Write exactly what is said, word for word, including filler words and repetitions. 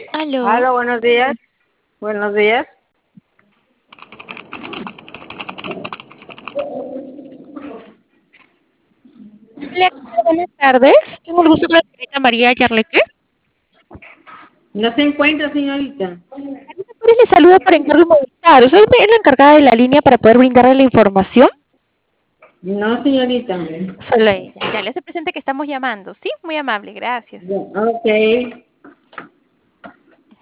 Aló. Hola, buenos días. Buenos días. Hola, buenas tardes. Tengo el gusto con la señorita María Yarleque. No se encuentra, señorita. Flores le saluda por encargo inmobiliario. Soy la encargada de la línea para poder brindarle la información. No, señorita. Solo ella. Ya le hace presente que estamos llamando. Sí, muy amable, gracias. Ok.